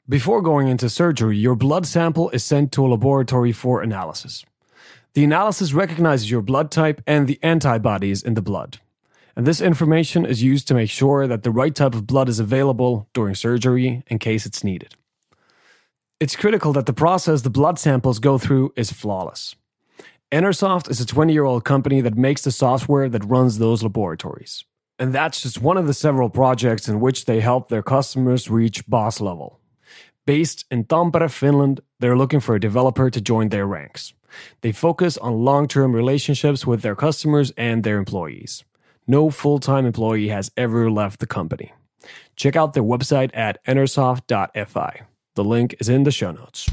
Before going into surgery, your blood sample is sent to a laboratory for analysis. The analysis recognizes your blood type and the antibodies in the blood. And this information is used to make sure that the right type of blood is available during surgery in case it's needed. It's critical that the process the blood samples go through is flawless. Enersoft is a 20-year-old company that makes the software that runs those laboratories. And that's just one of the several projects in which they help their customers reach boss level. Based in Tampere, Finland, they're looking for a developer to join their ranks. They focus on long-term relationships with their customers and their employees. No full-time employee has ever left the company. Check out their website at enersoft.fi. The link is in the show notes.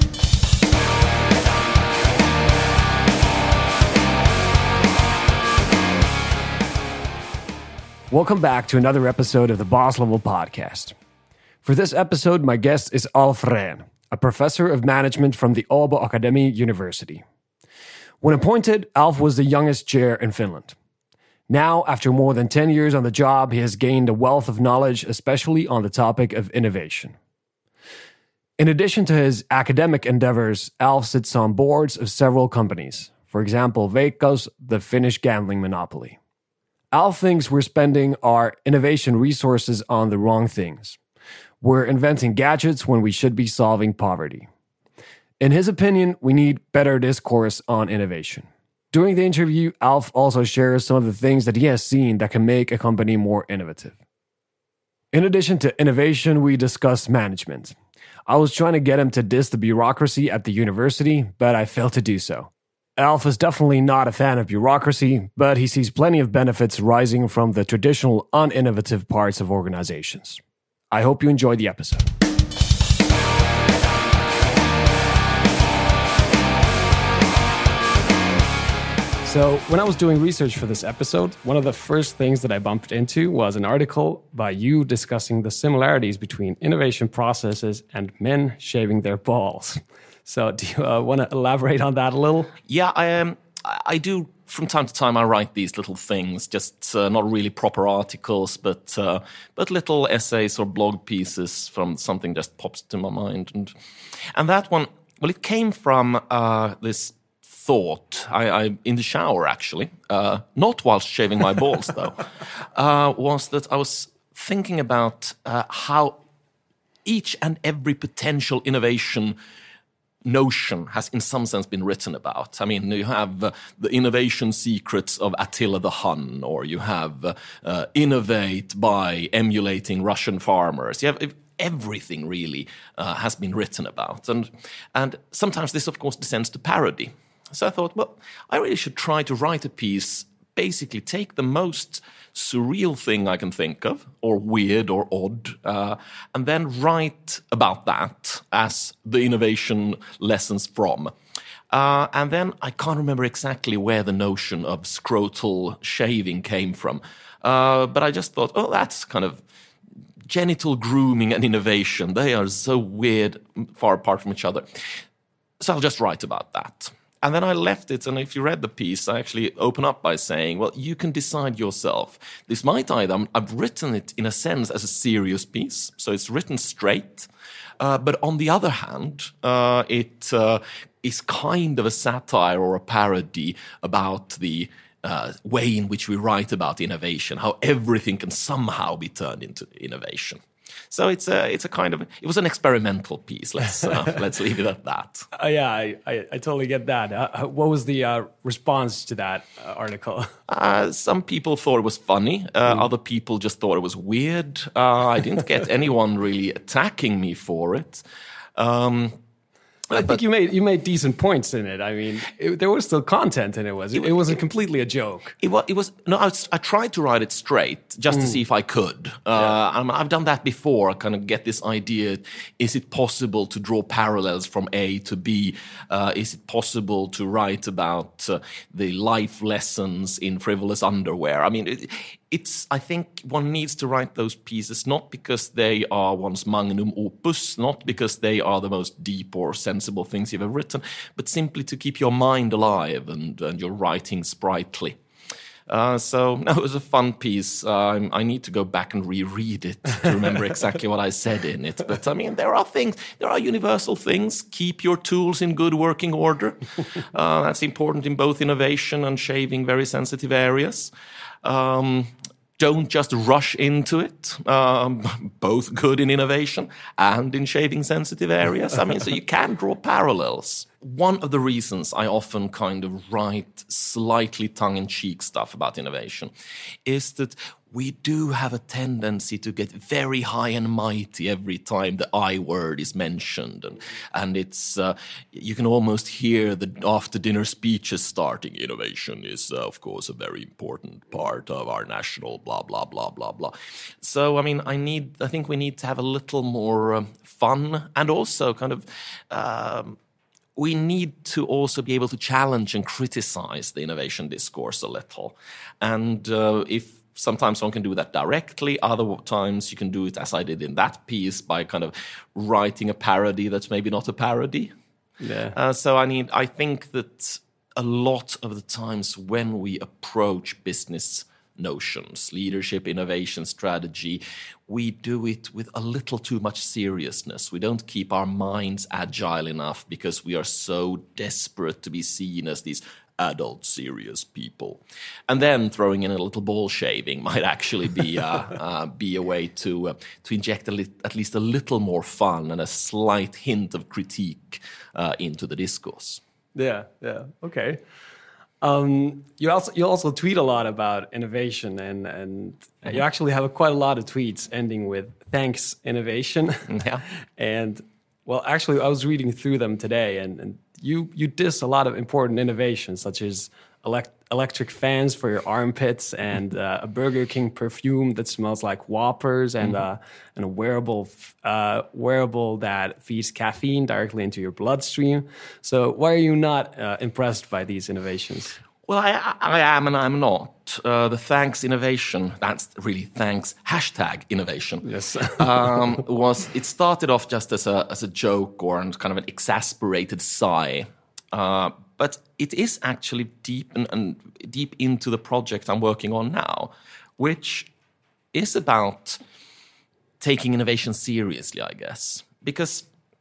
Welcome back to another episode of the Boss Level Podcast. For this episode, my guest is Alf Rehn, a professor of management from the Åbo Akademi University. When appointed, Alf was the youngest chair in Finland. Now, after more than 10 years on the job, he has gained a wealth of knowledge, especially on the topic of innovation. In addition to his academic endeavors, Alf sits on boards of several companies. For example, Veikkaus, the Finnish gambling monopoly. Alf thinks we're spending our innovation resources on the wrong things. We're inventing gadgets when we should be solving poverty. In his opinion, we need better discourse on innovation. During the interview, Alf also shares some of the things that he has seen that can make a company more innovative. In addition to innovation, we discuss management. I was trying to get him to diss the bureaucracy at the university, but I failed to do so. Alf is definitely not a fan of bureaucracy, but he sees plenty of benefits rising from the traditional uninnovative parts of organizations. I hope you enjoyed the episode. So, when I was doing research for this episode, one of the first things that I bumped into was an article by you discussing the similarities between innovation processes and men shaving their balls. So, do you want to elaborate on that a little? Yeah, I do. From time to time, I write these little things, just not really proper articles, but little essays or blog pieces from something just pops to my mind. And that one, well, it came from this thought, I in the shower actually, not whilst shaving my balls though, was that I was thinking about how each and every potential innovation notion has in some sense been written about. I mean, you have the innovation secrets of Attila the Hun, or you have innovate by emulating Russian farmers. You have everything really has been written about. And sometimes this, of course, descends to parody. So I thought, well, I really should try to write a piece, basically take the most surreal thing I can think of, or weird or odd, and then write about that as the innovation lessons from. And then I can't remember exactly where the notion of scrotal shaving came from, but I just thought, oh, that's kind of genital grooming and innovation. They are so weird, far apart from each other. So I'll just write about that. And then I left it, and if you read the piece, I actually open up by saying, well, you can decide yourself. This might either, I've written it in a sense as a serious piece, so it's written straight, but on the other hand, it is kind of a satire or a parody about the way in which we write about innovation, how everything can somehow be turned into innovation. So it's a kind of, it was an experimental piece. Let's leave it at that. Yeah, I totally get that. What was the response to that article? Some people thought it was funny. Other people just thought it was weird. I didn't get anyone really attacking me for it. I think you made decent points in it. I mean, there was still content in it. It wasn't completely a joke. It was no. I tried to write it straight just to see if I could. I've done that before. I kind of get this idea: is it possible to draw parallels from A to B? Is it possible to write about the life lessons in frivolous underwear? I mean, I think one needs to write those pieces not because they are one's magnum opus, not because they are the most deep or sensible things you've ever written, but simply to keep your mind alive and your writing sprightly. So no, it was a fun piece. I need to go back and reread it to remember exactly what I said in it. But I mean, there are universal things. Keep your tools in good working order. That's important in both innovation and shaving very sensitive areas. Don't just rush into it, both good in innovation and in shaving sensitive areas. I mean, so you can draw parallels. One of the reasons I often kind of write slightly tongue-in-cheek stuff about innovation is that we do have a tendency to get very high and mighty every time the I word is mentioned. And it's you can almost hear the after-dinner speeches starting. Innovation is, of course, a very important part of our national blah, blah, blah, blah, blah. So, I mean, I think we need to have a little more fun and also kind of... we need to also be able to challenge and criticize the innovation discourse a little. And if sometimes one can do that directly, other times you can do it as I did in that piece by kind of writing a parody that's maybe not a parody. Yeah. So I think that a lot of the times when we approach business notions, leadership, innovation, strategy, we do it with a little too much seriousness. We don't keep our minds agile enough because we are so desperate to be seen as these adult, serious people. And then throwing in a little ball shaving might actually be a way to inject at least a little more fun and a slight hint of critique into the discourse. Yeah, okay. You also tweet a lot about innovation, and you actually have quite a lot of tweets ending with "Thanks, innovation." Yeah. And well, actually, I was reading through them today, and you diss a lot of important innovations, such as electric fans for your armpits, and a Burger King perfume that smells like Whoppers, and a wearable that feeds caffeine directly into your bloodstream. So why are you not impressed by these innovations? Well, I am and I'm not. The thanks innovation, that's really thanks #innovation. Yes. It started off just as a joke or kind of an exasperated sigh. But it is actually deep into the project I'm working on now, which is about taking innovation seriously, I guess. Because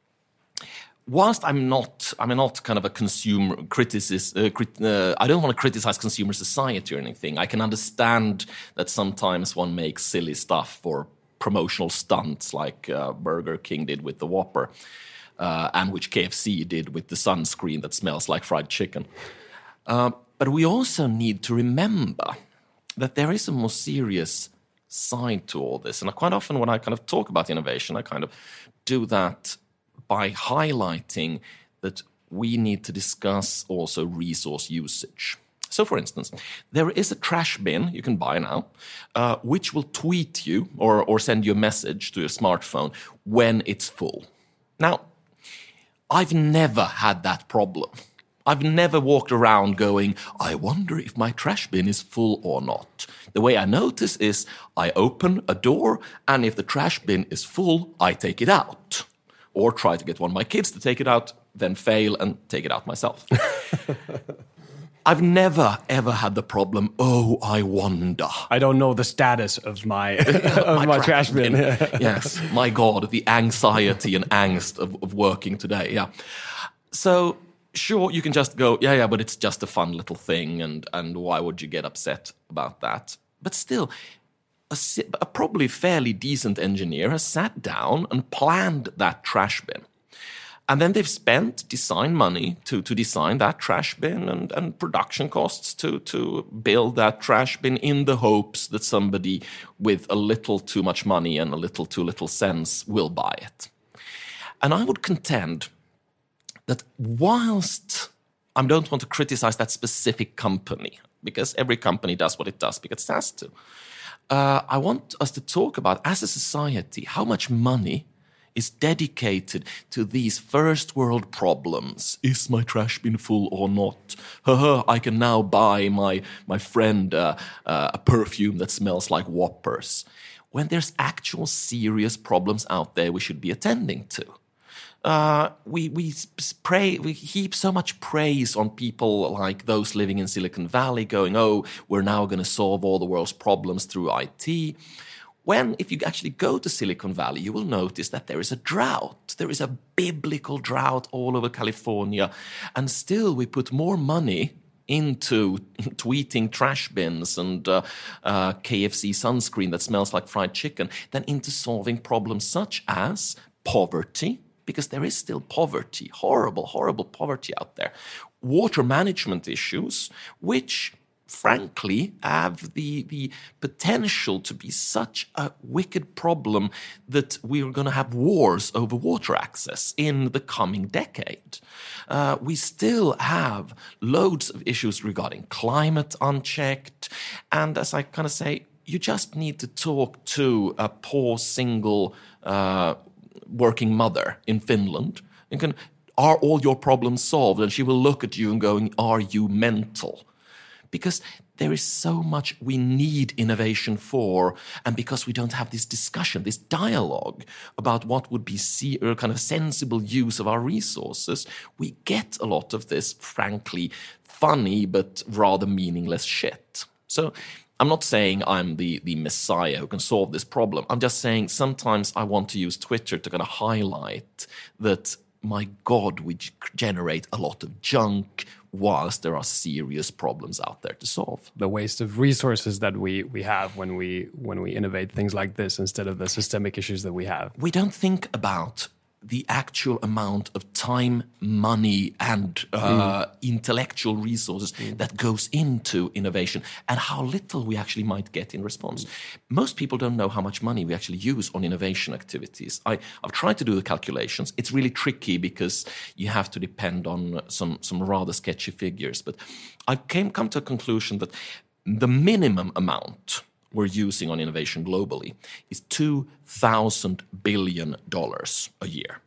whilst I'm not kind of a consumer criticist, I don't want to criticize consumer society or anything. I can understand that sometimes one makes silly stuff for promotional stunts like Burger King did with the Whopper. And which KFC did with the sunscreen that smells like fried chicken. But we also need to remember that there is a more serious side to all this. And quite often when I kind of talk about innovation, I kind of do that by highlighting that we need to discuss also resource usage. So, for instance, there is a trash bin you can buy now, which will tweet you or send you a message to your smartphone when it's full. Now, I've never had that problem. I've never walked around going, I wonder if my trash bin is full or not. The way I notice is I open a door, and if the trash bin is full, I take it out. Or try to get one of my kids to take it out, then fail and take it out myself. I've never, ever had the problem, oh, I wonder. I don't know the status of my my trash bin. Yes, my God, the anxiety and angst of working today, yeah. So, sure, you can just go, yeah, but it's just a fun little thing, and why would you get upset about that? But still, a probably fairly decent engineer has sat down and planned that trash bin. And then they've spent design money to design that trash bin and production costs to build that trash bin in the hopes that somebody with a little too much money and a little too little sense will buy it. And I would contend that whilst I don't want to criticize that specific company, because every company does what it does because it has to, I want us to talk about, as a society, how much money is dedicated to these first world problems. Is my trash bin full or not? I can now buy my friend a perfume that smells like Whoppers. When there's actual serious problems out there we should be attending to. We heap so much praise on people like those living in Silicon Valley, going, "Oh, we're now going to solve all the world's problems through IT." When, if you actually go to Silicon Valley, you will notice that there is a drought. There is a biblical drought all over California, and still we put more money into tweeting trash bins and KFC sunscreen that smells like fried chicken than into solving problems such as poverty, because there is still poverty, horrible, horrible poverty out there. Water management issues, which frankly have the potential to be such a wicked problem that we're going to have wars over water access in the coming decade. We still have loads of issues regarding climate unchecked. And as I kind of say, you just need to talk to a poor single working mother in Finland and are all your problems solved? And she will look at you and going, are you mental? Because there is so much we need innovation for, and because we don't have this discussion, this dialogue about what would be kind of sensible use of our resources, we get a lot of this, frankly, funny but rather meaningless shit. So I'm not saying I'm the messiah who can solve this problem. I'm just saying sometimes I want to use Twitter to kind of highlight that, my God, we generate a lot of junk whilst there are serious problems out there to solve. The waste of resources that we have when we innovate things like this instead of the systemic issues that we have. We don't think about the actual amount of time, money, and intellectual resources that goes into innovation and how little we actually might get in response. Most people don't know how much money we actually use on innovation activities. I've tried to do the calculations. It's really tricky because you have to depend on some rather sketchy figures. But I've come to a conclusion that the minimum amount we're using on innovation globally is $2,000 billion a year.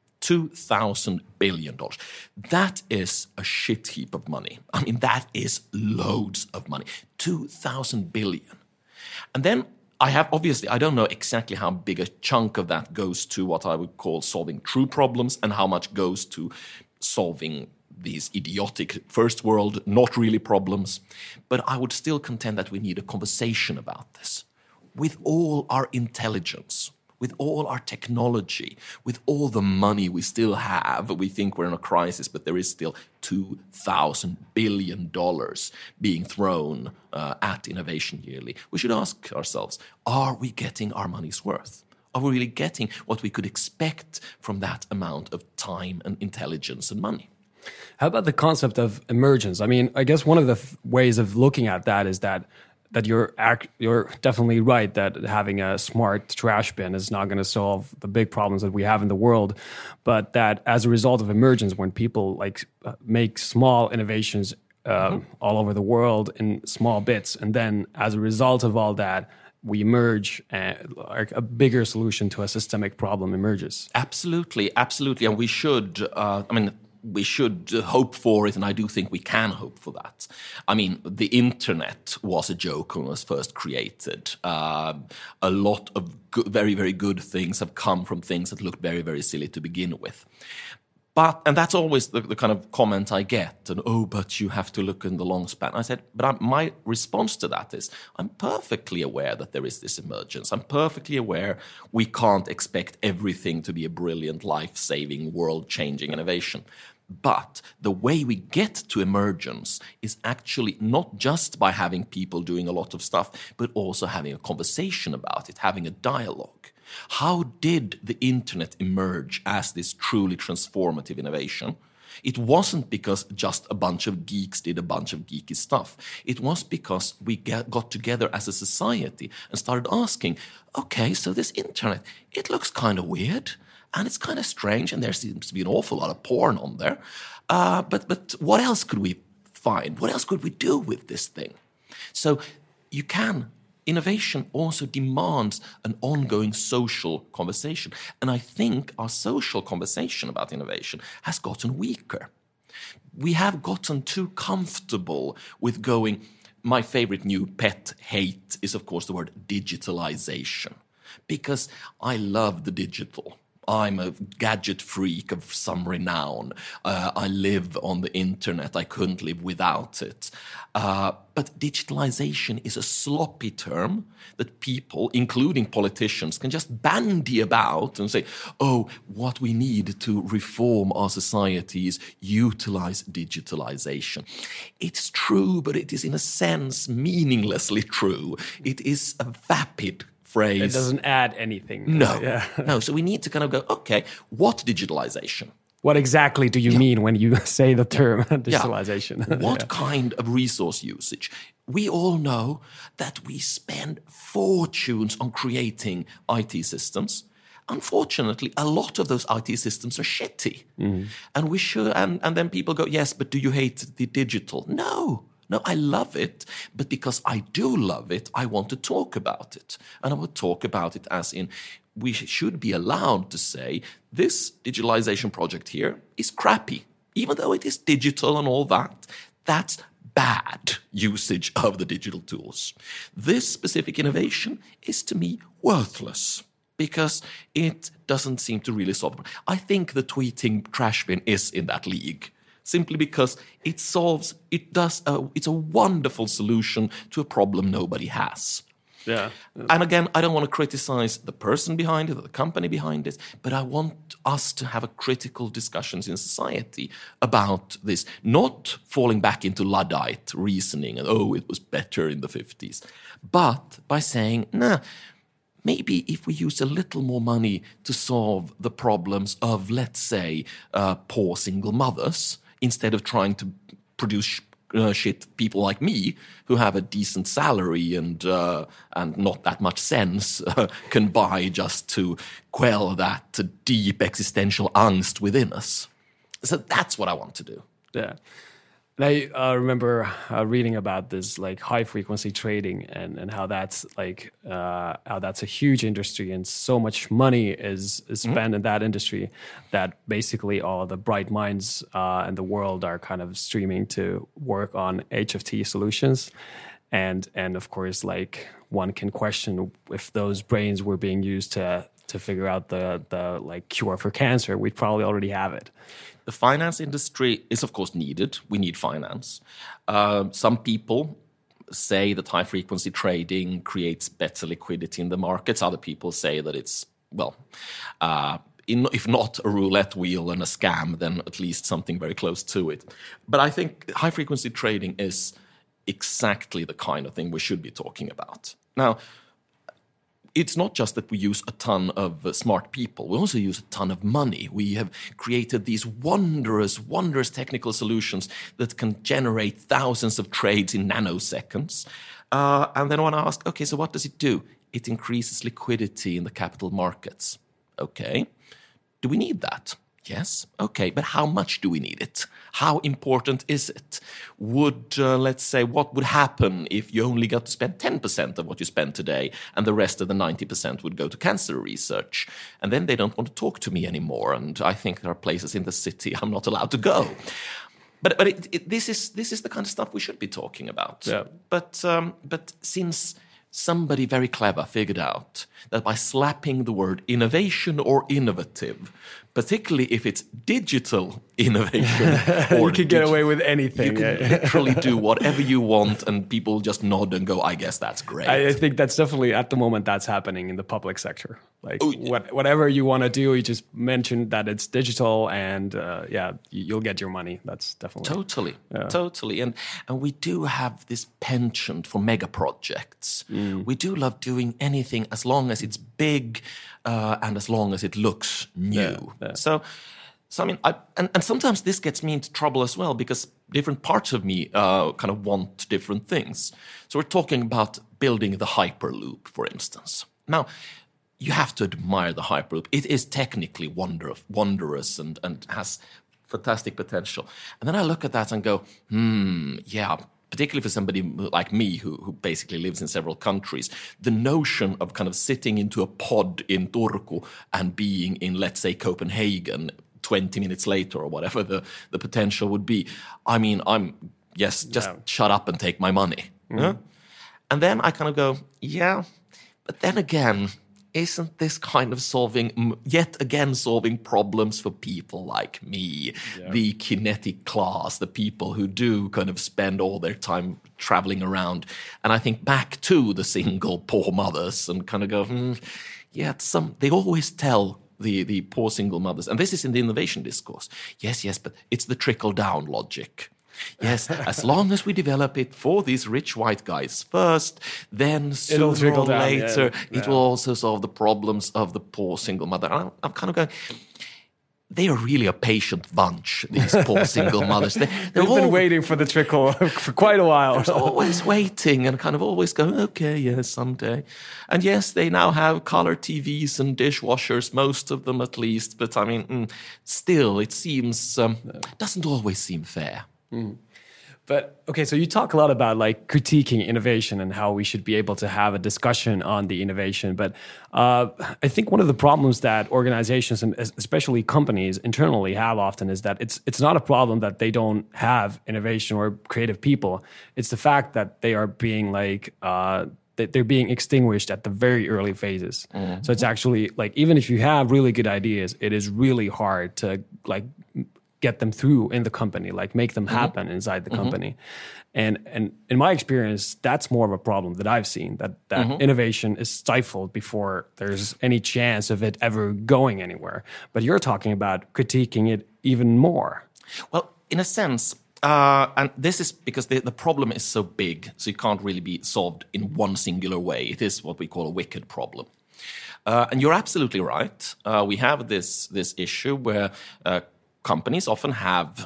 $2,000 billion. That is a shit heap of money. I mean, that is loads of money. 2,000 billion. And then I don't know exactly how big a chunk of that goes to what I would call solving true problems and how much goes to solving these idiotic first world, not really problems. But I would still contend that we need a conversation about this. With all our intelligence, with all our technology, with all the money we still have, we think we're in a crisis, but there is still $2,000 billion being thrown at innovation yearly. We should ask ourselves, are we getting our money's worth? Are we really getting what we could expect from that amount of time and intelligence and money? How about the concept of emergence? I mean, I guess one of the ways of looking at that is that you're definitely right that having a smart trash bin is not going to solve the big problems that we have in the world, but that as a result of emergence, when people make small innovations all over the world in small bits, and then as a result of all that, we emerge, a bigger solution to a systemic problem emerges. Absolutely, absolutely, and we should. We should hope for it, and I do think we can hope for that. I mean, the internet was a joke when it was first created. A lot of very, very good things have come from things that looked very, very silly to begin with. And that's always the kind of comment I get, but you have to look in the long span. I said, my response to that is, I'm perfectly aware that there is this emergence. I'm perfectly aware we can't expect everything to be a brilliant, life-saving, world-changing innovation. But the way we get to emergence is actually not just by having people doing a lot of stuff, but also having a conversation about it, having a dialogue. How did the internet emerge as this truly transformative innovation? It wasn't because just a bunch of geeks did a bunch of geeky stuff. It was because we got together as a society and started asking, okay, so this internet, it looks kind of weird. And it's kind of strange, and there seems to be an awful lot of porn on there. But what else could we find? What else could we do with this thing? So innovation also demands an ongoing social conversation. And I think our social conversation about innovation has gotten weaker. We have gotten too comfortable with going, my favorite new pet hate is, of course, the word digitalization. Because I love the digital. I'm a gadget freak of some renown. I live on the internet. I couldn't live without it. But digitalization is a sloppy term that people, including politicians, can just bandy about and say, oh, what we need to reform our society is utilize digitalization. It's true, but it is in a sense meaninglessly true. It is a vapid phrase. It doesn't add anything. No, Yeah. no. So we need to kind of go, okay, what digitalization? What exactly do you mean when you say the term digitalization? What kind of resource usage? We all know that we spend fortunes on creating IT systems. Unfortunately, a lot of those IT systems are shitty. And we should, and then people go, yes, but do you hate the digital? No, I love it. But because I do love it, I want to talk about it. And I will talk about it as in, we should be allowed to say, this digitalization project here is crappy. Even though it is digital and all that, that's bad usage of the digital tools. This specific innovation is, to me, worthless because it doesn't seem to really solve it. I think the tweeting trash bin is in that league, simply because it's a wonderful solution to a problem nobody has. Yeah. And again, I don't want to criticize the person behind it or the company behind it, but I want us to have a critical discussions in society about this, not falling back into Luddite reasoning and, oh, it was better in the 50s, but by saying, maybe if we use a little more money to solve the problems of, let's say, poor single mothers, instead of trying to produce shit people like me who have a decent salary and not that much sense can buy just to quell that deep existential angst within us. So that's what I want to do. Yeah. And I remember reading about this like high frequency trading and how that's like how that's a huge industry and so much money is spent in that industry that basically all the bright minds in the world are kind of streaming to work on HFT solutions. And of course, like one can question if those brains were being used to figure out the like cure for cancer, we'd probably already have it. The finance industry is, of course, needed. We need finance. Some people say that high-frequency trading creates better liquidity in the markets. Other people say that it's, if not a roulette wheel and a scam, then at least something very close to it. But I think high-frequency trading is exactly the kind of thing we should be talking about. Now, it's not just that we use a ton of smart people. We also use a ton of money. We have created these wondrous technical solutions that can generate thousands of trades in nanoseconds. And then when I ask, okay, so what does it do? It increases liquidity in the capital markets. Okay. Do we need that? Yes. Okay. But how much do we need it? How important is it? Let's say, what would happen if you only got to spend 10% of what you spend today and the rest of the 90% would go to cancer research? And then they don't want to talk to me anymore. And I think there are places in the city I'm not allowed to go. But this is the kind of stuff we should be talking about. Yeah. But since somebody very clever figured out that by slapping the word innovation or innovative, particularly if it's digital innovation, or you can get away with anything. You can literally do whatever you want, and people just nod and go, "I guess that's great." I think that's definitely at the moment that's happening in the public sector. Like whatever you want to do, you just mention that it's digital, and you'll get your money. That's definitely totally. And we do have this penchant for mega projects. We do love doing anything as long as it's big and as long as it looks new. Yeah. So I mean, and sometimes this gets me into trouble as well because different parts of me kind of want different things. So we're talking about building the Hyperloop, for instance. Now, you have to admire the Hyperloop. It is technically wondrous and has fantastic potential. And then I look at that and go, particularly for somebody like me who basically lives in several countries, the notion of kind of sitting into a pod in Turku and being in, let's say, Copenhagen 20 minutes later or whatever the potential would be. I mean, shut up and take my money. Yeah? And then I kind of go, but then again, isn't this kind of yet again solving problems for people like me, the kinetic class, the people who do kind of spend all their time traveling around? And I think back to the single poor mothers and kind of go, they always tell the poor single mothers, and this is in the innovation discourse. Yes, but it's the trickle-down logic. Yes, as long as we develop it for these rich white guys first, then sooner or later it will also solve the problems of the poor single mother. And I'm kind of going, they are really a patient bunch, these poor single mothers. They've been waiting for the trickle for quite a while. They're always waiting and kind of always going, okay, yes, someday. And yes, they now have color TVs and dishwashers, most of them at least. But I mean, still, it seems, doesn't always seem fair. Mm. But okay, so you talk a lot about like critiquing innovation and how we should be able to have a discussion on the innovation. But I think one of the problems that organizations and especially companies internally have often is that it's not a problem that they don't have innovation or creative people. It's the fact that they are being they're being extinguished at the very early phases. Mm-hmm. So it's actually like, even if you have really good ideas, it is really hard to like get them through in the company, like make them happen inside the company. And in my experience, that's more of a problem that I've seen, that innovation is stifled before there's any chance of it ever going anywhere. But you're talking about critiquing it even more. Well, in a sense, and this is because the problem is so big, so it can't really be solved in one singular way. It is what we call a wicked problem. And you're absolutely right. We have this issue where companies often have,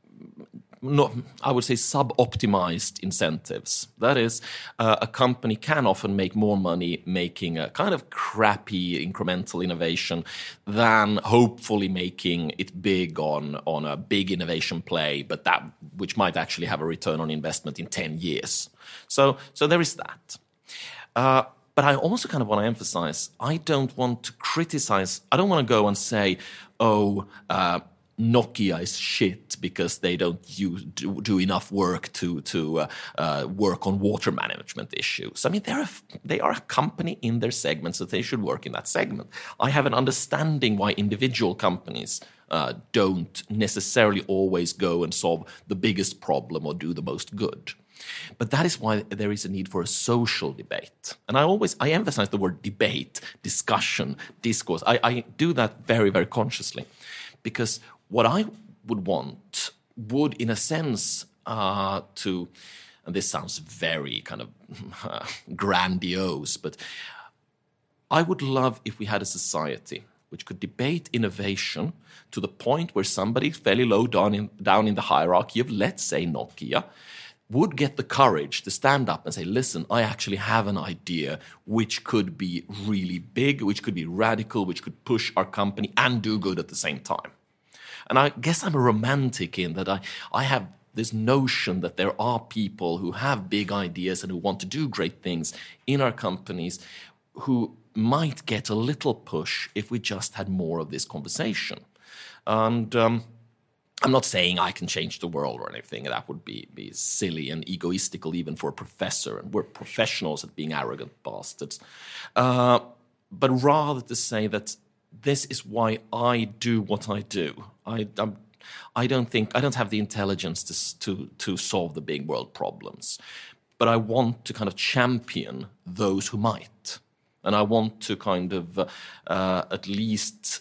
I would say, sub-optimized incentives. That is, a company can often make more money making a kind of crappy incremental innovation than hopefully making it big on a big innovation play, but which might actually have a return on investment in 10 years. So there is that. But I also kind of want to emphasize, I don't want to criticize, I don't want to go and say, Nokia is shit because they don't do enough work to work on water management issues. I mean, they are a company in their segment, so they should work in that segment. I have an understanding why individual companies don't necessarily always go and solve the biggest problem or do the most good. But that is why there is a need for a social debate. And I emphasize the word debate, discussion, discourse. I do that very, very consciously, because what I would want would, in a sense, and this sounds very kind of grandiose, but I would love if we had a society which could debate innovation to the point where somebody fairly low down in the hierarchy of, let's say, Nokia, would get the courage to stand up and say, listen, I actually have an idea which could be really big, which could be radical, which could push our company and do good at the same time. And I guess I'm a romantic in that I have this notion that there are people who have big ideas and who want to do great things in our companies who might get a little push if we just had more of this conversation. And I'm not saying I can change the world or anything. That would be silly and egoistical even for a professor. And we're professionals at being arrogant bastards. But rather to say that this is why I do what I do. I don't have the intelligence to solve the big world problems, but I want to kind of champion those who might, and I want to kind of at least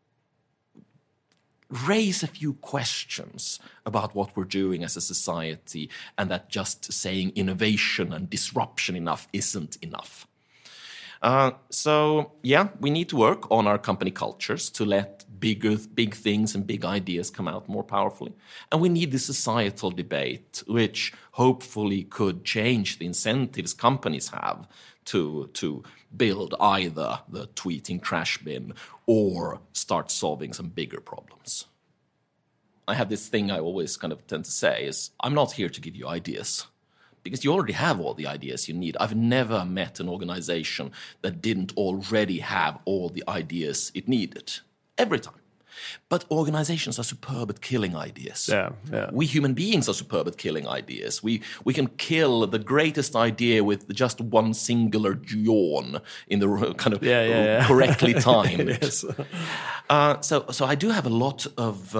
raise a few questions about what we're doing as a society, and that just saying innovation and disruption enough isn't enough. So we need to work on our company cultures to let big things and big ideas come out more powerfully. And we need the societal debate, which hopefully could change the incentives companies have to build either the tweeting trash bin or start solving some bigger problems. I have this thing I always kind of tend to say is, I'm not here to give you ideas, because you already have all the ideas you need. I've never met an organization that didn't already have all the ideas it needed. Every time. But organizations are superb at killing ideas. Yeah, yeah. We human beings are superb at killing ideas. We can kill the greatest idea with just one singular yawn in the kind of correctly timed. Yes. So I do have a lot of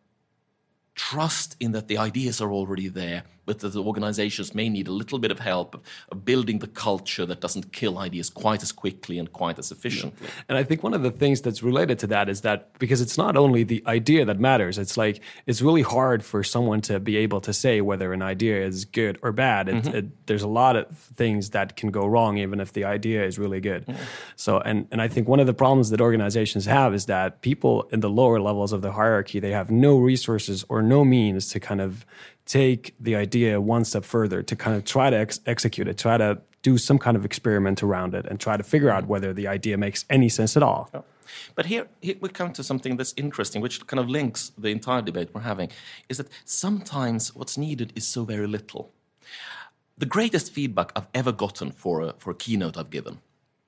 trust in that the ideas are already there, but that the organizations may need a little bit of help of building the culture that doesn't kill ideas quite as quickly and quite as efficiently. Yeah. And I think one of the things that's related to that is that because it's not only the idea that matters, it's like it's really hard for someone to be able to say whether an idea is good or bad. There's a lot of things that can go wrong even if the idea is really good. So, and I think one of the problems that organizations have is that people in the lower levels of the hierarchy, they have no resources or no means to kind of take the idea one step further, to kind of try to execute it, try to do some kind of experiment around it and try to figure out whether the idea makes any sense at all. Yeah. But here we come to something that's interesting, which kind of links the entire debate we're having, is that sometimes what's needed is so very little. The greatest feedback I've ever gotten for a keynote I've given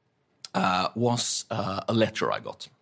was a letter I got.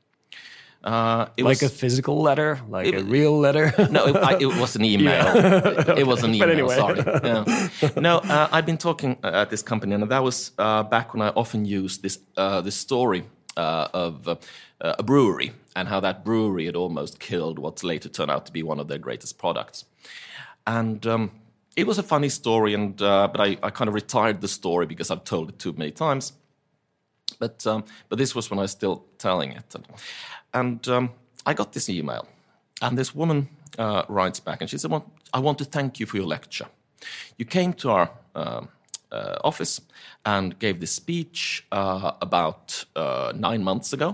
It was a physical letter, like a real letter? No, it was an email. It was an email, But anyway. sorry. Yeah. No, I've been talking at this company, and that was back when I often used this story of a brewery and how that brewery had almost killed what later turned out to be one of their greatest products. And it was a funny story, but I kind of retired the story because I've told it too many times. But this was when I was still telling it. And I got this email, and this woman writes back, and she said, "Well, I want to thank you for your lecture. You came to our office and gave this speech about 9 months ago.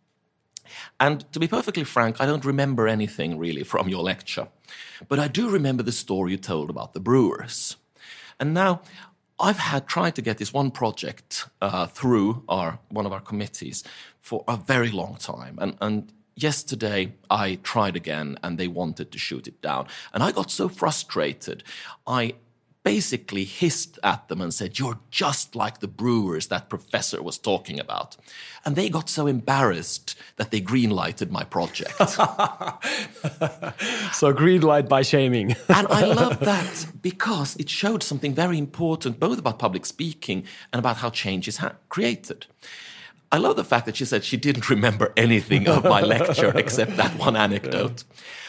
And to be perfectly frank, I don't remember anything really from your lecture. But I do remember the story you told about the brewers. And now I've tried to get this one project through one of our committees for a very long time. And yesterday I tried again and they wanted to shoot it down. And I got so frustrated, I basically hissed at them and said, "You're just like the brewers that professor was talking about." And they got so embarrassed that they green-lighted my project. So green light by shaming. And I love that because it showed something very important, both about public speaking and about how change is created. I love the fact that she said she didn't remember anything of my lecture except that one anecdote.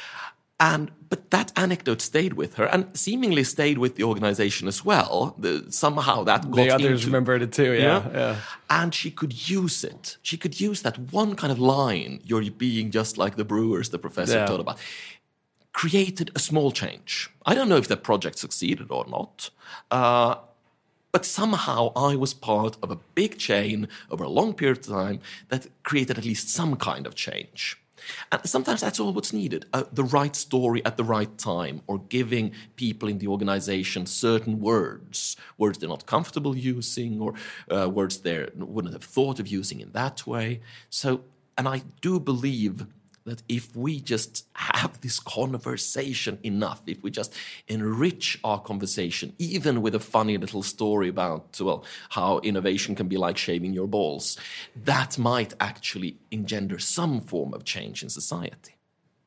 But that anecdote stayed with her and seemingly stayed with the organization as well. Somehow that got the others remembered it too, yeah. And she could use it. She could use that one kind of line, "You're being just like the brewers the professor told about," created a small change. I don't know if that project succeeded or not, but somehow I was part of a big chain over a long period of time that created at least some kind of change. And sometimes that's all what's needed, the right story at the right time, or giving people in the organization certain words they're not comfortable using, or words they wouldn't have thought of using in that way. So, and I do believe that if we just have this conversation enough, if we just enrich our conversation, even with a funny little story about, well, how innovation can be like shaving your balls, that might actually engender some form of change in society.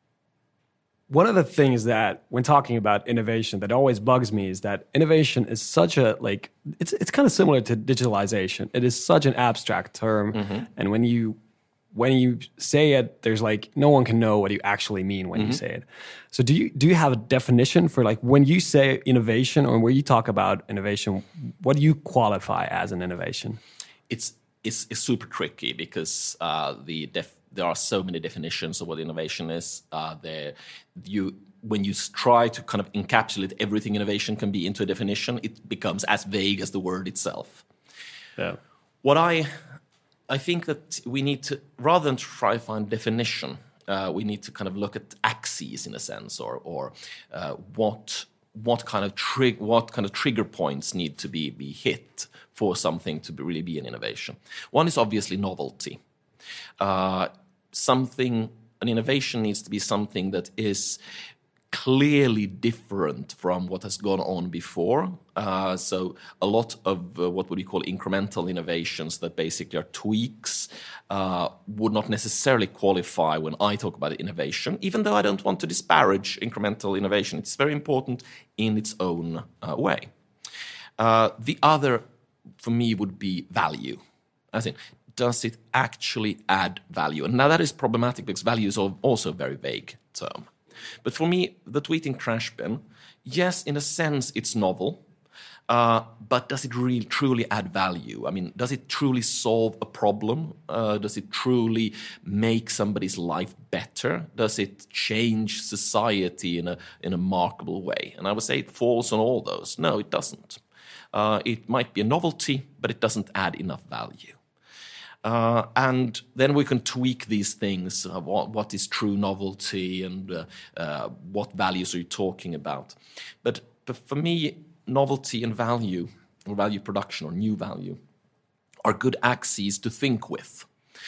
One of the things that, when talking about innovation, that always bugs me is that innovation is such a, it's kind of similar to digitalization. It is such an abstract term, and when you say it, there's no one can know what you actually mean when you say it. So do you have a definition for when you say innovation, or when you talk about innovation, what do you qualify as an innovation? It's super tricky because there are so many definitions of what innovation is. When you try to kind of encapsulate everything innovation can be into a definition, it becomes as vague as the word itself. Yeah. What I think that we need to, rather than try to find definition, we need to kind of look at axes in a sense, or what kind of trigger points need to be hit for something to really be an innovation. One is obviously novelty. An innovation needs to be something that is clearly different from what has gone on before. So a lot of what would you call incremental innovations that basically are tweaks would not necessarily qualify when I talk about innovation, even though I don't want to disparage incremental innovation. It's very important in its own way. The other, for me, would be value. As in, does it actually add value? And now that is problematic because value is also a very vague term. But for me, the tweeting trash bin, yes, in a sense, it's novel. But does it really truly add value? I mean, does it truly solve a problem? Does it truly make somebody's life better? Does it change society in a remarkable way? And I would say it falls on all those. No, it doesn't. It might be a novelty, but it doesn't add enough value. And then we can tweak these things. What is true novelty and what values are you talking about? But for me, novelty and value, or value production, or new value, are good axes to think with.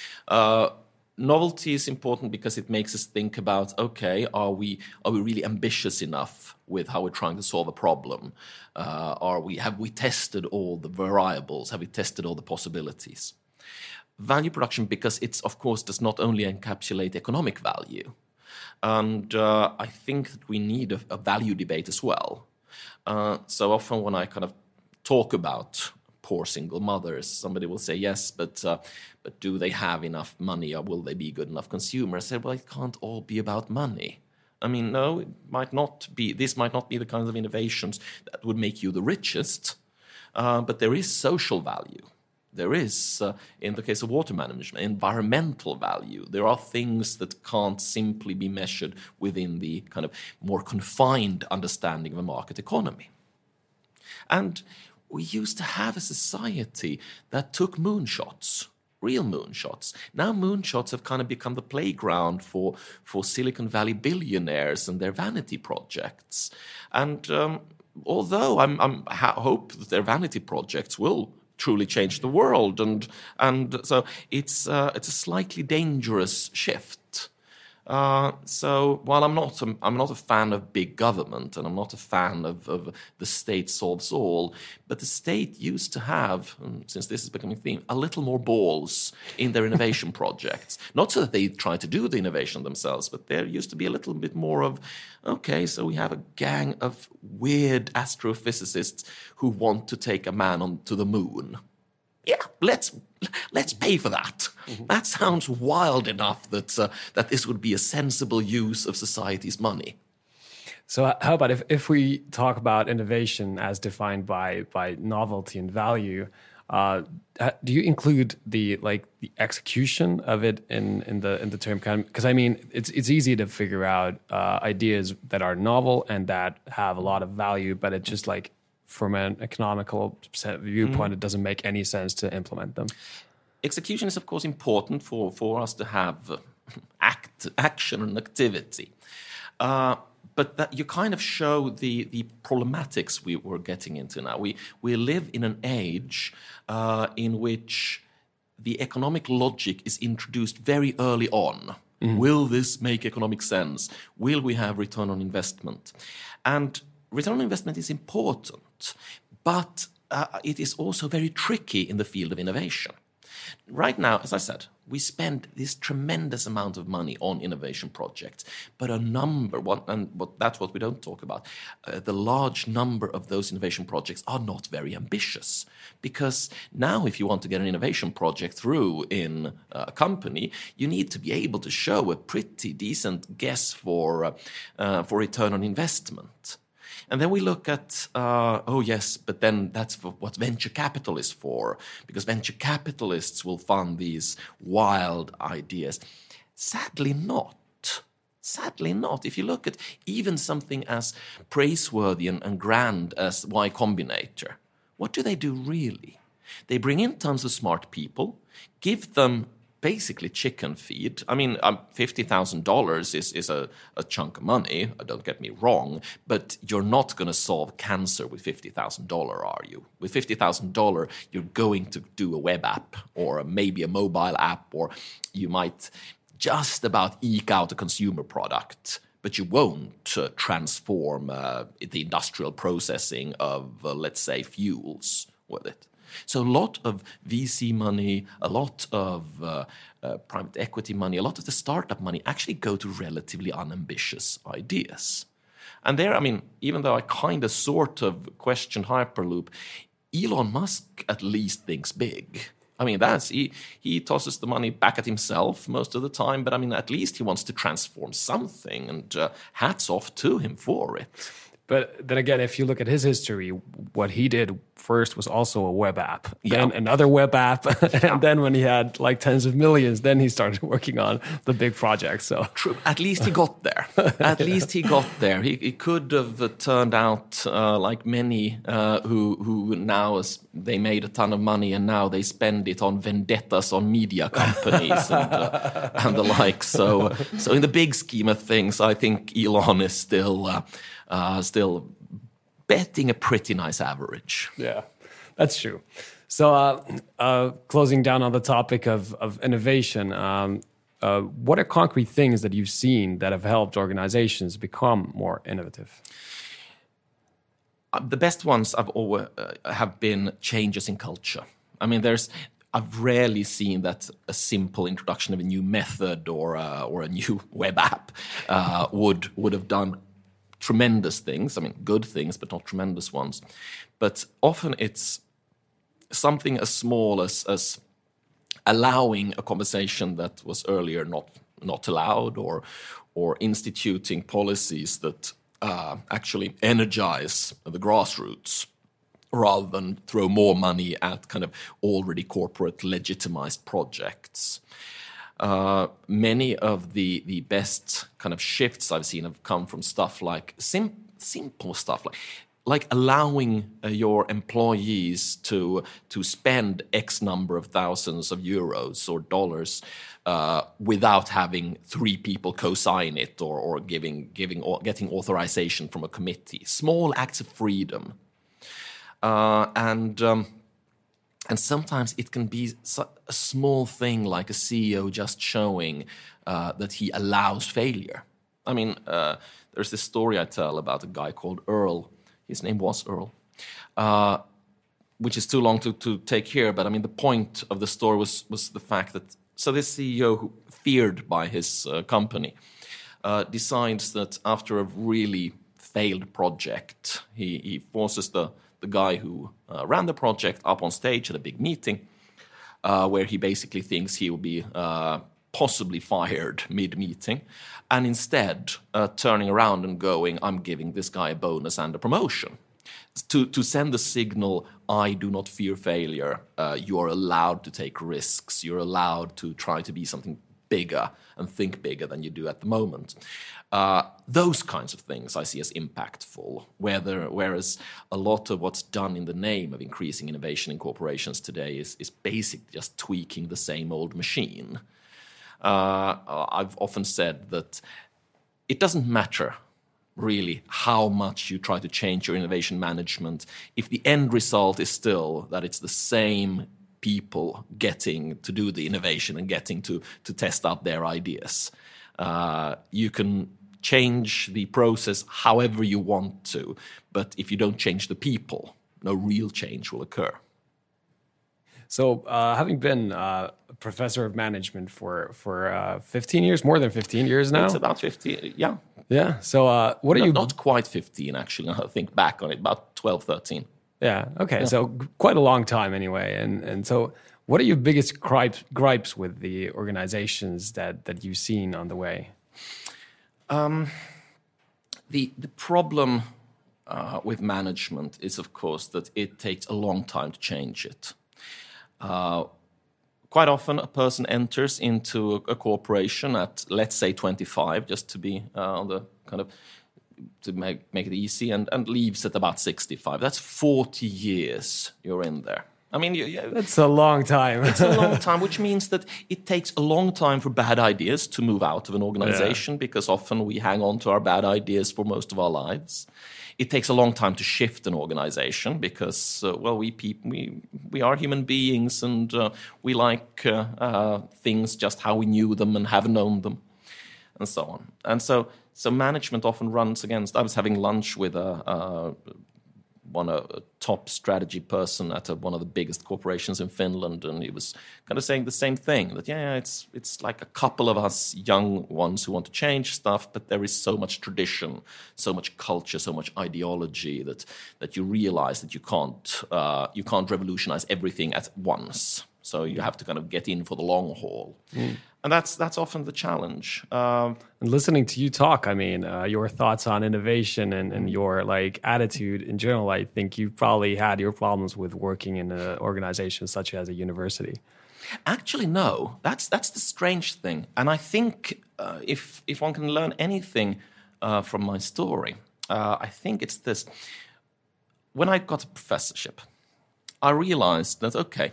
Novelty is important because it makes us think about, okay, are we really ambitious enough with how we're trying to solve a problem? Have we tested all the variables? Have we tested all the possibilities? Value production, because it's, of course, does not only encapsulate economic value. And I think that we need a value debate as well. So often when I kind of talk about poor single mothers, somebody will say, yes, but do they have enough money, or will they be good enough consumers? I say, well, it can't all be about money. I mean, no, this might not be the kinds of innovations that would make you the richest, but there is social value. There is, in the case of water management, environmental value. There are things that can't simply be measured within the kind of more confined understanding of a market economy. And we used to have a society that took moonshots, real moonshots. Now moonshots have kind of become the playground for Silicon Valley billionaires and their vanity projects. And although I hope that their vanity projects will truly change the world, and so it's a slightly dangerous shift. So while I'm not a fan of big government, and I'm not a fan of the state solves all, but the state used to have, since this is becoming a theme, a little more balls in their innovation projects. Not so that they try to do the innovation themselves, but there used to be a little bit more of, okay, so we have a gang of weird astrophysicists who want to take a man onto the moon. Yeah, let's pay for that. Mm-hmm. That sounds wild enough that this would be a sensible use of society's money. So how about if we talk about innovation as defined by novelty and value, do you include the execution of it in the term? Because I mean, it's easy to figure out ideas that are novel and that have a lot of value, but it just from an economical viewpoint, it doesn't make any sense to implement them. Execution is, of course, important for us to have action and activity. But that you kind of show the problematics we were getting into now. We live in an age in which the economic logic is introduced very early on. Mm-hmm. Will this make economic sense? Will we have return on investment? And return on investment is important, but it is also very tricky in the field of innovation. Right now, as I said, we spend this tremendous amount of money on innovation projects, but that's what we don't talk about. The large number of those innovation projects are not very ambitious, because now if you want to get an innovation project through in a company, you need to be able to show a pretty decent guess for return on investment. And then we look at, but then that's what venture capital is for, because venture capitalists will fund these wild ideas. Sadly not. If you look at even something as praiseworthy and grand as Y Combinator, what do they do really? They bring in tons of smart people, give them basically chicken feed. I mean, $50,000 is a chunk of money, don't get me wrong, but you're not going to solve cancer with $50,000, are you? With $50,000, you're going to do a web app or maybe a mobile app, or you might just about eke out a consumer product. but you won't transform the industrial processing of, let's say, fuels with it. So a lot of VC money, a lot of private equity money, a lot of the startup money actually go to relatively unambitious ideas. And there, I mean, even though I kind of sort of questioned Hyperloop, Elon Musk at least thinks big. I mean, he tosses the money back at himself most of the time, but I mean, at least he wants to transform something, and hats off to him for it. But then again, if you look at his history, what he did first was also a web app, then another web app, and then when he had like tens of millions, then he started working on the big project. So true. At least he got there. At least he got there. He could have turned out like many who now they made a ton of money and now they spend it on vendettas on media companies and the like. So in the big scheme of things, I think Elon is still betting a pretty nice average. Yeah, that's true. So closing down on the topic of innovation, what are concrete things that you've seen that have helped organizations become more innovative? The best ones have been changes in culture. I mean, I've rarely seen that a simple introduction of a new method or a new web app would have done tremendous things. I mean, good things, but not tremendous ones. But often it's something as small as allowing a conversation that was earlier not allowed, or instituting policies that actually energize the grassroots rather than throw more money at kind of already corporate legitimized projects. Many of the best kind of shifts I've seen have come from stuff like simple stuff like allowing your employees to spend X number of thousands of euros or dollars without having 3 people co-sign it or getting authorization from a committee. Small acts of freedom, and sometimes it can be a small thing like a CEO just showing that he allows failure. I mean, there's this story I tell about a guy called Earl. His name was Earl, which is too long to take here. But I mean, the point of the story was the fact that, so this CEO, who feared by his company, decides that after a really failed project, he forces the guy who ran the project up on stage at a big meeting where he basically thinks he will be possibly fired mid-meeting, and instead turning around and going, I'm giving this guy a bonus and a promotion. To send the signal, I do not fear failure. You are allowed to take risks. You're allowed to try to be something bigger and think bigger than you do at the moment. Those kinds of things I see as impactful, whereas a lot of what's done in the name of increasing innovation in corporations today is basically just tweaking the same old machine. I've often said that it doesn't matter really how much you try to change your innovation management if the end result is still that it's the same people getting to do the innovation and getting to test out their ideas. You can change the process however you want to, but if you don't change the people, no real change will occur. So having been a professor of management for 15 years, more than 15 years now? It's about 15, yeah. Yeah, so what are you... Not quite 15, actually, I think back on it, about 12, 13. Yeah, okay, yeah. So quite a long time anyway. And so what are your biggest gripes with the organizations that you've seen on the way? The problem with management is, of course, that it takes a long time to change it. Quite often a person enters into a corporation at, let's say, 25, just to be on the kind of, to make it easy, and leaves at about 65. That's 40 years you're in there. I mean, that's a long time. It's a long time, which means that it takes a long time for bad ideas to move out of an organization, because often we hang on to our bad ideas for most of our lives. It takes a long time to shift an organization because, we are human beings, and we like things just how we knew them and have known them, and so on. And so So management often runs against. I was having lunch with a top strategy person at one of the biggest corporations in Finland, and he was kind of saying the same thing, that it's like a couple of us young ones who want to change stuff, but there is so much tradition, so much culture, so much ideology that you realize that you can't revolutionize everything at once. So you have to kind of get in for the long haul. And that's often the challenge. And listening to you talk, I mean, your thoughts on innovation and your like attitude in general, I think you probably had your problems with working in an organization such as a university. Actually, no. That's the strange thing. And I think if one can learn anything from my story, I think it's this. When I got a professorship, I realized that, okay,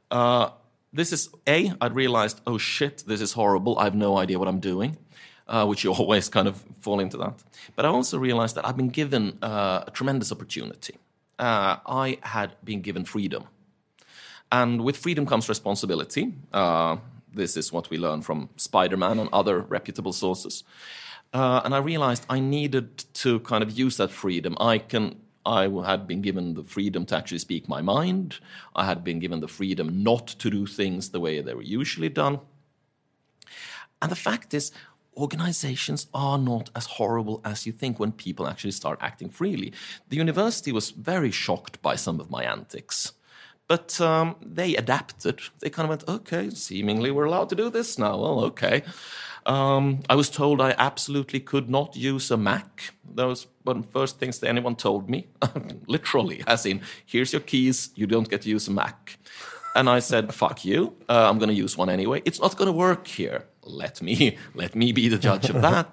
this is I realized, oh shit, this is horrible. I have no idea what I'm doing, which you always kind of fall into that. But I also realized that I've been given a tremendous opportunity. I had been given freedom. And with freedom comes responsibility. This is what we learn from Spider-Man and other reputable sources. And I realized I needed to kind of use that freedom. I had been given the freedom to actually speak my mind. I had been given the freedom not to do things the way they were usually done. And the fact is, organizations are not as horrible as you think when people actually start acting freely. The university was very shocked by some of my antics. But they adapted. They kind of went, okay, seemingly we're allowed to do this now. Well, okay. I was told I absolutely could not use a Mac. That was one of the first things that anyone told me, literally, as in, here's your keys, you don't get to use a Mac. And I said, fuck you, I'm going to use one anyway. It's not going to work here. Let me be the judge of that.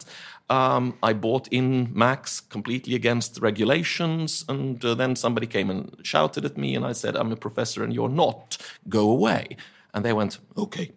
I bought in Macs completely against regulations, and then somebody came and shouted at me, and I said, I'm a professor and you're not. Go away. And they went, okay.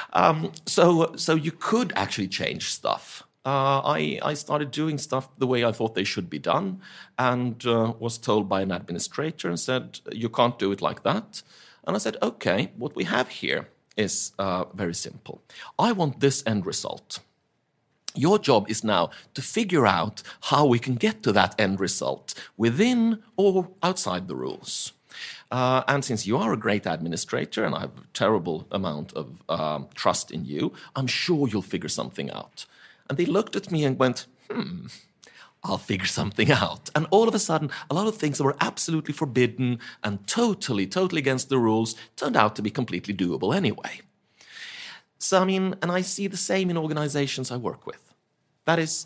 So you could actually change stuff. I started doing stuff the way I thought they should be done, and was told by an administrator and said, you can't do it like that. And I said, okay, what we have here is very simple. I want this end result. Your job is now to figure out how we can get to that end result within or outside the rules. And since you are a great administrator and I have a terrible amount of trust in you, I'm sure you'll figure something out. And they looked at me and went, I'll figure something out. And all of a sudden, a lot of things that were absolutely forbidden and totally against the rules turned out to be completely doable anyway. So, I mean, and I see the same in organizations I work with. That is,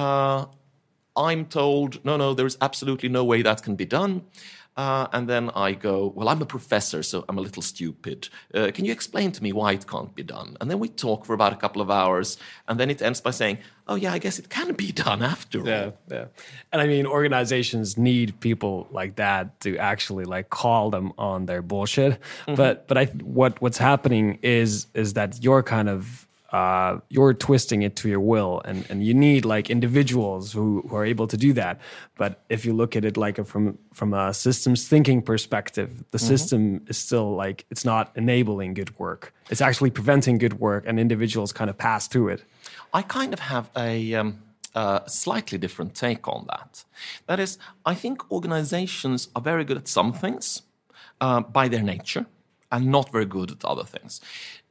I'm told, no, there is absolutely no way that can be done. And then I go, well, I'm a professor, so I'm a little stupid. Can you explain to me why it can't be done? And then we talk for about a couple of hours, and then it ends by saying, oh, yeah, I guess it can be done after all. Yeah. And I mean, organizations need people like that to actually like call them on their bullshit. Mm-hmm. But what's happening is that you're kind of you're twisting it to your will, and you need like individuals who are able to do that. But if you look at it like from a systems thinking perspective, the system is still like, it's not enabling good work. It's actually preventing good work, and individuals kind of pass through it. I kind of have a slightly different take on that. That is, I think organizations are very good at some things by their nature and not very good at other things.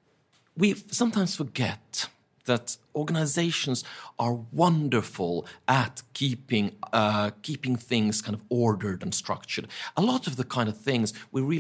We sometimes forget that organizations are wonderful at keeping things kind of ordered and structured. A lot of the kind of things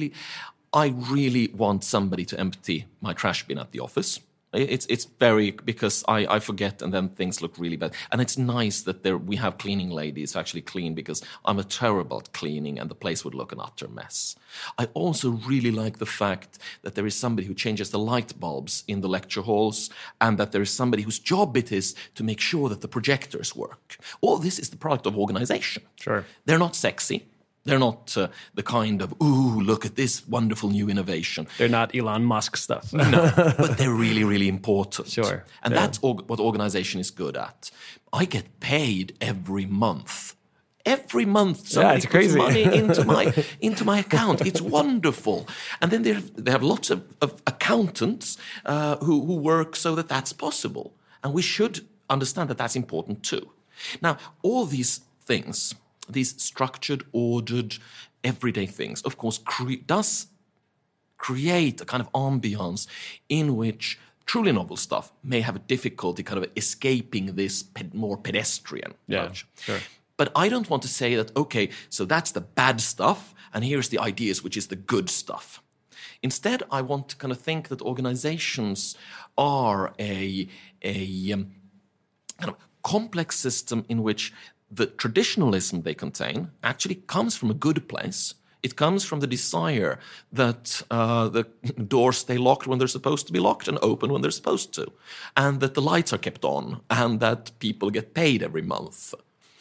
I really want somebody to empty my trash bin at the office. It's very, because I forget and then things look really bad. And it's nice that we have cleaning ladies who actually clean, because I'm terrible at cleaning and the place would look an utter mess. I also really like the fact that there is somebody who changes the light bulbs in the lecture halls, and that there is somebody whose job it is to make sure that the projectors work. All this is the product of organization. Sure. They're not sexy. They're not the kind of, ooh, look at this wonderful new innovation. They're not Elon Musk stuff. No, but they're really, really important. Sure. And that's what organization is good at. I get paid every month. Every month, somebody puts money into my account. It's wonderful. And then they have lots of accountants who work so that that's possible. And we should understand that that's important too. Now, all these things, these structured, ordered, everyday things, of course, does create a kind of ambiance in which truly novel stuff may have a difficulty kind of escaping this more pedestrian approach. Sure. But I don't want to say that, okay, so that's the bad stuff, and here's the ideas, which is the good stuff. Instead, I want to kind of think that organizations are a kind of complex system in which the traditionalism they contain actually comes from a good place. It comes from the desire that the doors stay locked when they're supposed to be locked and open when they're supposed to, and that the lights are kept on, and that people get paid every month.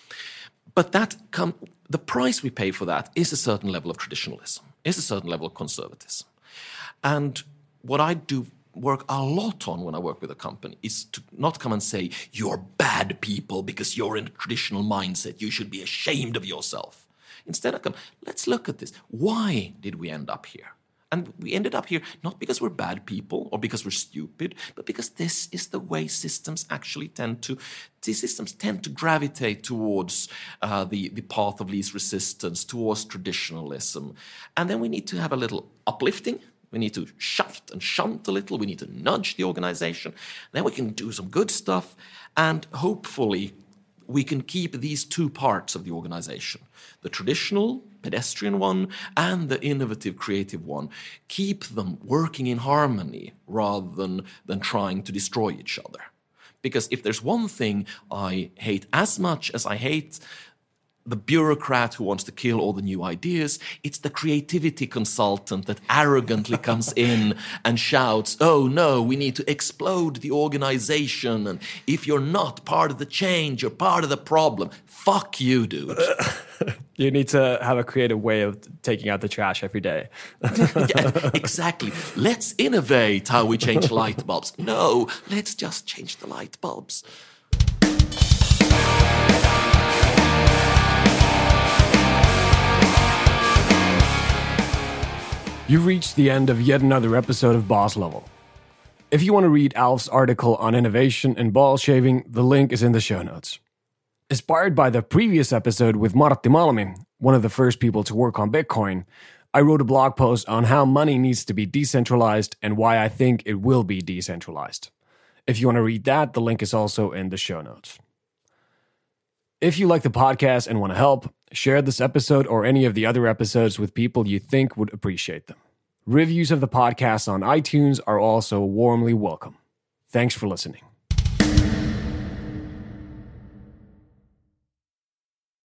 But the price we pay for that is a certain level of traditionalism, is a certain level of conservatism. And what I do work a lot on when I work with a company is to not come and say, you're bad people because you're in a traditional mindset. You should be ashamed of yourself. Instead, I come, let's look at this. Why did we end up here? And we ended up here not because we're bad people or because we're stupid, but because this is the way systems actually tend to gravitate towards the path of least resistance, towards traditionalism. And then we need to have a little uplifting. We need to shaft and shunt a little. We need to nudge the organization. Then we can do some good stuff. And hopefully we can keep these two parts of the organization, the traditional pedestrian one and the innovative creative one, keep them working in harmony rather than trying to destroy each other. Because if there's one thing I hate as much as I hate the bureaucrat who wants to kill all the new ideas, it's the creativity consultant that arrogantly comes in and shouts, oh no, we need to explode the organization, and if you're not part of the change, you're part of the problem. Fuck you, dude. You need to have a creative way of taking out the trash every day. Yeah, exactly. Let's innovate how we change light bulbs. No, let's just change the light bulbs. You've reached the end of yet another episode of Boss Level. If you want to read Alf's article on innovation and ball shaving, the link is in the show notes. Inspired by the previous episode with Martti Malmi, one of the first people to work on Bitcoin, I wrote a blog post on how money needs to be decentralized and why I think it will be decentralized. If you want to read that, the link is also in the show notes. If you like the podcast and want to help, share this episode or any of the other episodes with people you think would appreciate them. Reviews of the podcast on iTunes are also warmly welcome. Thanks for listening.